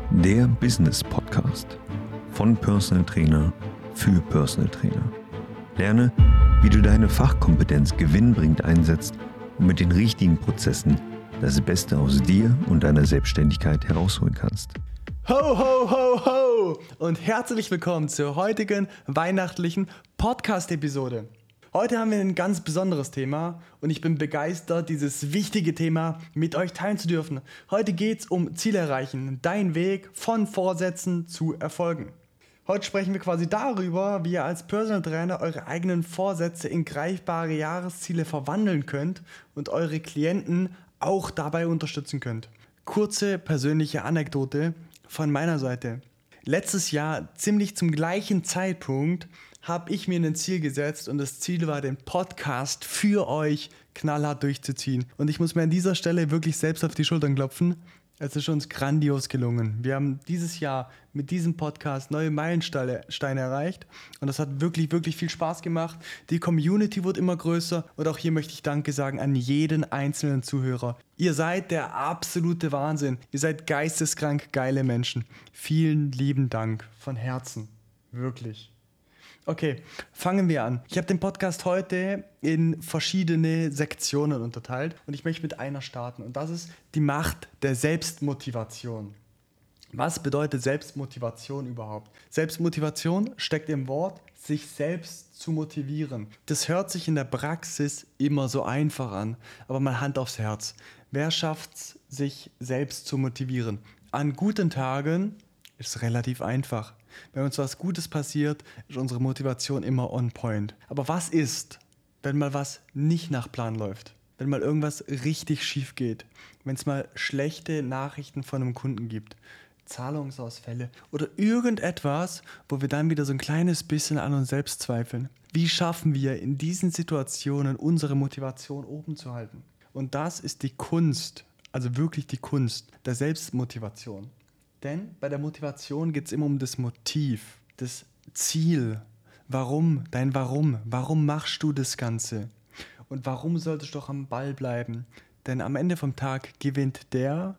Der Business Podcast von Personal Trainer für Personal Trainer. Lerne, wie du deine Fachkompetenz gewinnbringend einsetzt und mit den richtigen Prozessen das Beste aus dir und deiner Selbstständigkeit herausholen kannst. Ho, ho, ho, ho! Und herzlich willkommen zur heutigen weihnachtlichen Podcast-Episode. Heute haben wir ein ganz besonderes Thema und ich bin begeistert, dieses wichtige Thema mit euch teilen zu dürfen. Heute geht es um Ziele erreichen, dein Weg von Vorsätzen zu Erfolgen. Heute sprechen wir quasi darüber, wie ihr als Personal Trainer eure eigenen Vorsätze in greifbare Jahresziele verwandeln könnt und eure Klienten auch dabei unterstützen könnt. Kurze persönliche Anekdote von meiner Seite. Letztes Jahr, ziemlich zum gleichen Zeitpunkt, habe ich mir ein Ziel gesetzt und das Ziel war, den Podcast für euch knallhart durchzuziehen. Und ich muss mir an dieser Stelle wirklich selbst auf die Schultern klopfen. Es ist uns grandios gelungen. Wir haben dieses Jahr mit diesem Podcast neue Meilensteine erreicht und das hat wirklich, wirklich viel Spaß gemacht. Die Community wird immer größer und auch hier möchte ich Danke sagen an jeden einzelnen Zuhörer. Ihr seid der absolute Wahnsinn. Ihr seid geisteskrank geile Menschen. Vielen lieben Dank von Herzen. Wirklich. Okay, fangen wir an. Ich habe den Podcast heute in verschiedene Sektionen unterteilt und ich möchte mit einer starten und das ist die Macht der Selbstmotivation. Was bedeutet Selbstmotivation überhaupt? Selbstmotivation steckt im Wort, sich selbst zu motivieren. Das hört sich in der Praxis immer so einfach an, aber mal Hand aufs Herz. Wer schafft es, sich selbst zu motivieren? An guten Tagen ist es relativ einfach. Wenn uns was Gutes passiert, ist unsere Motivation immer on point. Aber was ist, wenn mal was nicht nach Plan läuft? Wenn mal irgendwas richtig schief geht? Wenn es mal schlechte Nachrichten von einem Kunden gibt? Zahlungsausfälle oder irgendetwas, wo wir dann wieder so ein kleines bisschen an uns selbst zweifeln? Wie schaffen wir in diesen Situationen unsere Motivation oben zu halten? Und das ist die Kunst, also wirklich die Kunst der Selbstmotivation. Denn bei der Motivation geht es immer um das Motiv, das Ziel. Warum? Dein Warum. Warum machst du das Ganze? Und warum solltest du doch am Ball bleiben? Denn am Ende vom Tag gewinnt der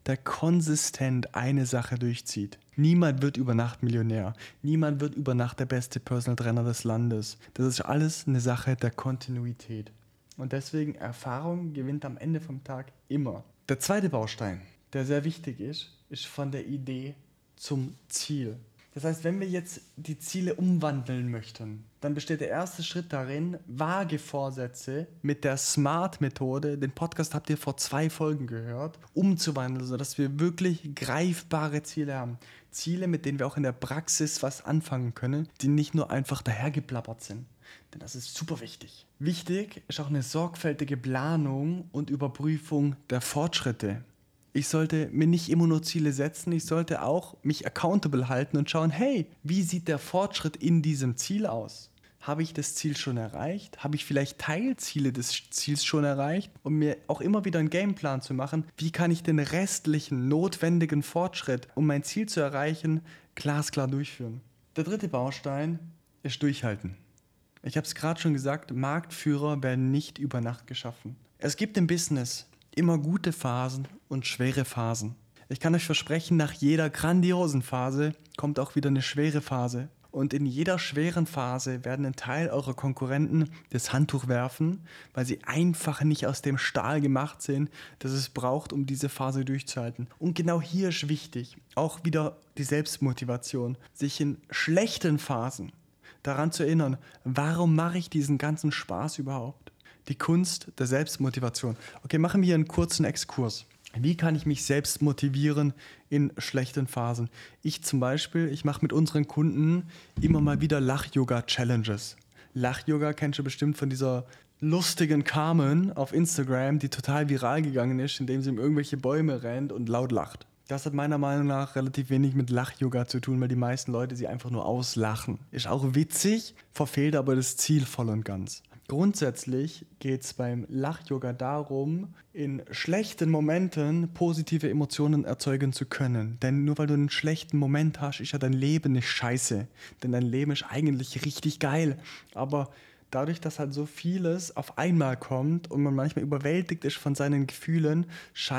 konsistent eine Sache durchzieht. Niemand wird über Nacht Millionär. Niemand wird über Nacht der beste Personal Trainer des Landes. Das ist alles eine Sache der Kontinuität. Und deswegen Erfahrung gewinnt am Ende vom Tag immer. Der zweite Baustein, der sehr wichtig ist von der Idee zum Ziel. Das heißt, wenn wir jetzt die Ziele umwandeln möchten, dann besteht der erste Schritt darin, vage Vorsätze mit der SMART-Methode, den Podcast habt ihr vor 2 Folgen gehört, umzuwandeln, sodass wir wirklich greifbare Ziele haben. Ziele, mit denen wir auch in der Praxis was anfangen können, die nicht nur einfach dahergeplappert sind. Denn das ist super wichtig. Wichtig ist auch eine sorgfältige Planung und Überprüfung der Fortschritte. Ich sollte mir nicht immer nur Ziele setzen, ich sollte auch mich accountable halten und schauen, hey, wie sieht der Fortschritt in diesem Ziel aus? Habe ich das Ziel schon erreicht? Habe ich vielleicht Teilziele des Ziels schon erreicht? Um mir auch immer wieder einen Gameplan zu machen, wie kann ich den restlichen notwendigen Fortschritt, um mein Ziel zu erreichen, glasklar durchführen? Der dritte Baustein ist Durchhalten. Ich habe es gerade schon gesagt, Marktführer werden nicht über Nacht geschaffen. Es gibt im Business immer gute Phasen und schwere Phasen. Ich kann euch versprechen, nach jeder grandiosen Phase kommt auch wieder eine schwere Phase. Und in jeder schweren Phase werden ein Teil eurer Konkurrenten das Handtuch werfen, weil sie einfach nicht aus dem Stahl gemacht sind, das es braucht, um diese Phase durchzuhalten. Und genau hier ist wichtig, auch wieder die Selbstmotivation, sich in schlechten Phasen daran zu erinnern, warum mache ich diesen ganzen Spaß überhaupt? Die Kunst der Selbstmotivation. Okay, machen wir hier einen kurzen Exkurs. Wie kann ich mich selbst motivieren in schlechten Phasen? Ich zum Beispiel, ich mache mit unseren Kunden immer mal wieder Lach-Yoga-Challenges. Lach-Yoga kennst du bestimmt von dieser lustigen Carmen auf Instagram, die total viral gegangen ist, indem sie um irgendwelche Bäume rennt und laut lacht. Das hat meiner Meinung nach relativ wenig mit Lach-Yoga zu tun, weil die meisten Leute sie einfach nur auslachen. Ist auch witzig, verfehlt aber das Ziel voll und ganz. Grundsätzlich geht es beim Lach-Yoga darum, in schlechten Momenten positive Emotionen erzeugen zu können. Denn nur weil du einen schlechten Moment hast, ist ja dein Leben nicht scheiße. Denn dein Leben ist eigentlich richtig geil. Aber dadurch, dass halt so vieles auf einmal kommt und man manchmal überwältigt ist von seinen Gefühlen, scheint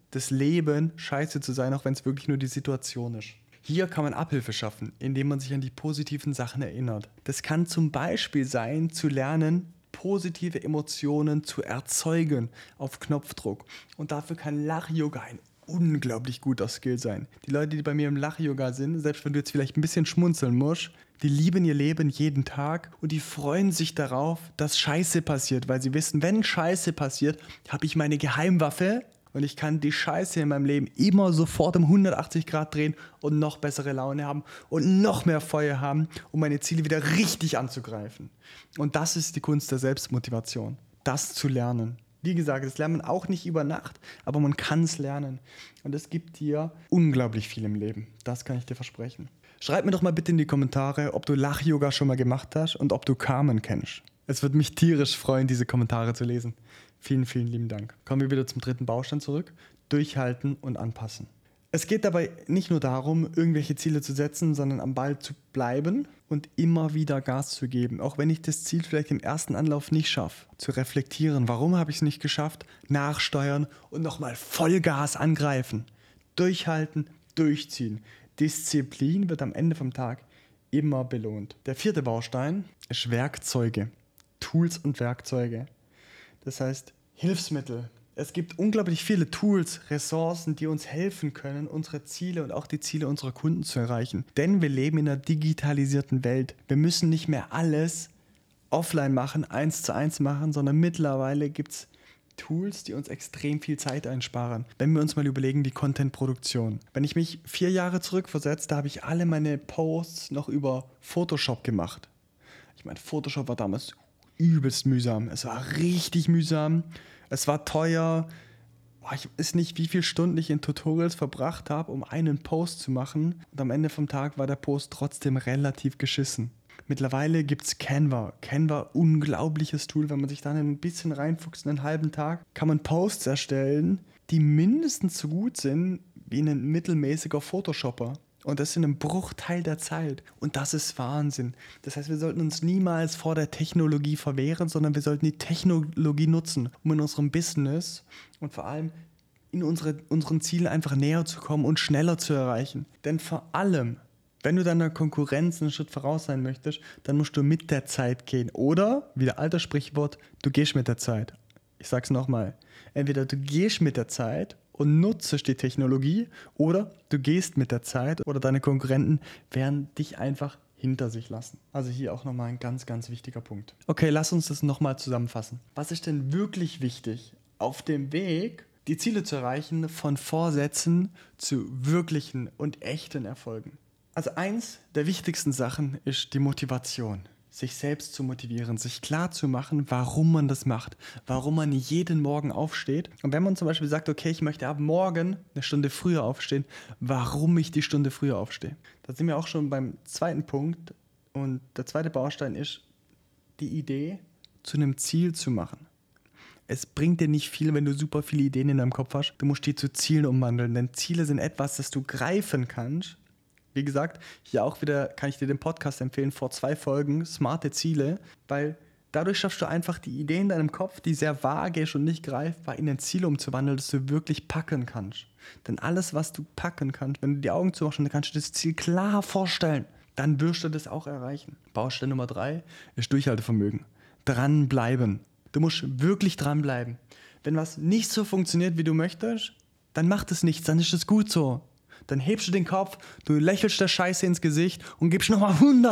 das Leben scheiße zu sein, auch wenn es wirklich nur die Situation ist. Hier kann man Abhilfe schaffen, indem man sich an die positiven Sachen erinnert. Das kann zum Beispiel sein, zu lernen, positive Emotionen zu erzeugen auf Knopfdruck. Und dafür kann Lach-Yoga ein unglaublich guter Skill sein. Die Leute, die bei mir im Lach-Yoga sind, selbst wenn du jetzt vielleicht ein bisschen schmunzeln musst, die lieben ihr Leben jeden Tag und die freuen sich darauf, dass Scheiße passiert, weil sie wissen, wenn Scheiße passiert, habe ich meine Geheimwaffe und ich kann die Scheiße in meinem Leben immer sofort um 180 Grad drehen und noch bessere Laune haben und noch mehr Feuer haben, um meine Ziele wieder richtig anzugreifen. Und das ist die Kunst der Selbstmotivation, das zu lernen. Wie gesagt, das lernt man auch nicht über Nacht, aber man kann es lernen. Und es gibt dir unglaublich viel im Leben. Das kann ich dir versprechen. Schreib mir doch mal bitte in die Kommentare, ob du Lach-Yoga schon mal gemacht hast und ob du Carmen kennst. Es würde mich tierisch freuen, diese Kommentare zu lesen. Vielen, vielen lieben Dank. Kommen wir wieder zum dritten Baustein zurück. Durchhalten und anpassen. Es geht dabei nicht nur darum, irgendwelche Ziele zu setzen, sondern am Ball zu bleiben und immer wieder Gas zu geben. Auch wenn ich das Ziel vielleicht im ersten Anlauf nicht schaffe. Zu reflektieren, warum habe ich es nicht geschafft, nachsteuern und nochmal Vollgas angreifen. Durchhalten, durchziehen. Disziplin wird am Ende vom Tag immer belohnt. Der vierte Baustein ist Werkzeuge. Tools und Werkzeuge. Das heißt Hilfsmittel. Es gibt unglaublich viele Tools, Ressourcen, die uns helfen können, unsere Ziele und auch die Ziele unserer Kunden zu erreichen. Denn wir leben in einer digitalisierten Welt. Wir müssen nicht mehr alles offline machen, 1:1 machen, sondern mittlerweile gibt es Tools, die uns extrem viel Zeit einsparen. Wenn wir uns mal überlegen, die Content-Produktion. Wenn ich mich 4 Jahre zurückversetze, da habe ich alle meine Posts noch über Photoshop gemacht. Ich meine, Photoshop war damals übelst mühsam. Es war richtig mühsam. Es war teuer. Ich weiß nicht, wie viele Stunden ich in Tutorials verbracht habe, um einen Post zu machen. Und am Ende vom Tag war der Post trotzdem relativ geschissen. Mittlerweile gibt es Canva. Canva, unglaubliches Tool. Wenn man sich dann ein bisschen reinfuchst, in einen halben Tag, kann man Posts erstellen, die mindestens so gut sind wie ein mittelmäßiger Photoshopper. Und das in einem Bruchteil der Zeit. Und das ist Wahnsinn. Das heißt, wir sollten uns niemals vor der Technologie verwehren, sondern wir sollten die Technologie nutzen, um in unserem Business und vor allem in unseren Zielen einfach näher zu kommen und schneller zu erreichen. Denn vor allem, wenn du deiner Konkurrenz einen Schritt voraus sein möchtest, dann musst du mit der Zeit gehen. Oder, wie der alte Sprichwort, du gehst mit der Zeit. Ich sag's nochmal. Entweder du gehst mit der Zeit und nutzt die Technologie oder du gehst mit der Zeit oder deine Konkurrenten werden dich einfach hinter sich lassen. Also hier auch nochmal ein ganz, ganz wichtiger Punkt. Okay, lass uns das nochmal zusammenfassen. Was ist denn wirklich wichtig auf dem Weg, die Ziele zu erreichen, von Vorsätzen zu wirklichen und echten Erfolgen? Also eins der wichtigsten Sachen ist die Motivation. Sich selbst zu motivieren, sich klar zu machen, warum man das macht, warum man jeden Morgen aufsteht. Und wenn man zum Beispiel sagt, okay, ich möchte ab morgen eine Stunde früher aufstehen, warum ich die Stunde früher aufstehe. Da sind wir auch schon beim zweiten Punkt. Und der zweite Baustein ist, die Idee zu einem Ziel zu machen. Es bringt dir nicht viel, wenn du super viele Ideen in deinem Kopf hast. Du musst die zu Zielen umwandeln, denn Ziele sind etwas, das du greifen kannst. Wie gesagt, hier auch wieder kann ich dir den Podcast empfehlen, vor 2 Folgen, smarte Ziele, weil dadurch schaffst du einfach die Idee in deinem Kopf, die sehr vage ist und nicht greifbar, in ein Ziel umzuwandeln, das du wirklich packen kannst. Denn alles, was du packen kannst, wenn du die Augen zumachst, dann kannst du das Ziel klar vorstellen. Dann wirst du das auch erreichen. Baustein Nummer 3 ist Durchhaltevermögen. Dranbleiben. Du musst wirklich dranbleiben. Wenn was nicht so funktioniert, wie du möchtest, dann macht es nichts, dann ist es gut so. Dann hebst du den Kopf, du lächelst der Scheiße ins Gesicht und gibst nochmal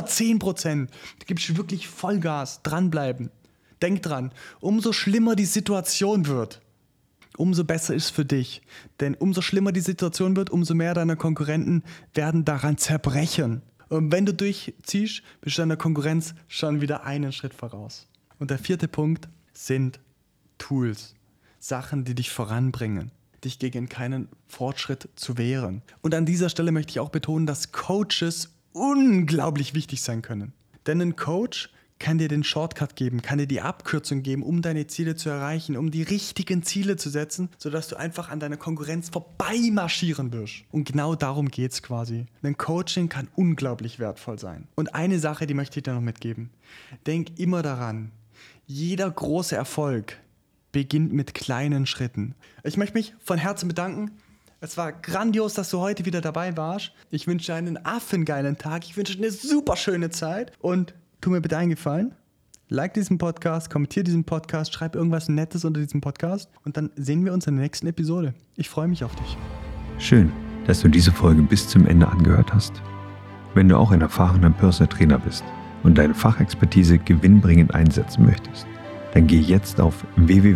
110%. Du gibst wirklich Vollgas, dranbleiben. Denk dran, umso schlimmer die Situation wird, umso besser ist es für dich. Denn umso schlimmer die Situation wird, umso mehr deiner Konkurrenten werden daran zerbrechen. Und wenn du durchziehst, bist du deiner Konkurrenz schon wieder einen Schritt voraus. Und der 4. Punkt sind Tools. Sachen, die dich voranbringen, dich gegen keinen Fortschritt zu wehren. Und an dieser Stelle möchte ich auch betonen, dass Coaches unglaublich wichtig sein können. Denn ein Coach kann dir den Shortcut geben, kann dir die Abkürzung geben, um deine Ziele zu erreichen, um die richtigen Ziele zu setzen, sodass du einfach an deiner Konkurrenz vorbeimarschieren wirst. Und genau darum geht es quasi. Ein Coaching kann unglaublich wertvoll sein. Und eine Sache, die möchte ich dir noch mitgeben. Denk immer daran, jeder große Erfolg beginnt mit kleinen Schritten. Ich möchte mich von Herzen bedanken. Es war grandios, dass du heute wieder dabei warst. Ich wünsche dir einen affengeilen Tag. Ich wünsche dir eine super schöne Zeit. Und tu mir bitte einen Gefallen. Like diesen Podcast, kommentiere diesen Podcast, schreib irgendwas Nettes unter diesem Podcast. Und dann sehen wir uns in der nächsten Episode. Ich freue mich auf dich. Schön, dass du diese Folge bis zum Ende angehört hast. Wenn du auch ein erfahrener Personal Trainer bist und deine Fachexpertise gewinnbringend einsetzen möchtest, dann geh jetzt auf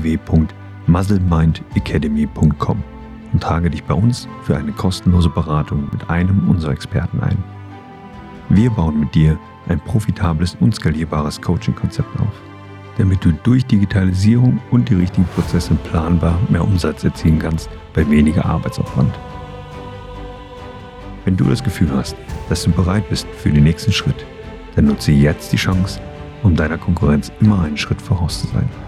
www.musclemindacademy.com und trage dich bei uns für eine kostenlose Beratung mit einem unserer Experten ein. Wir bauen mit dir ein profitables und skalierbares Coaching-Konzept auf, damit du durch Digitalisierung und die richtigen Prozesse planbar mehr Umsatz erzielen kannst bei weniger Arbeitsaufwand. Wenn du das Gefühl hast, dass du bereit bist für den nächsten Schritt, dann nutze jetzt die Chance, um deiner Konkurrenz immer einen Schritt voraus zu sein.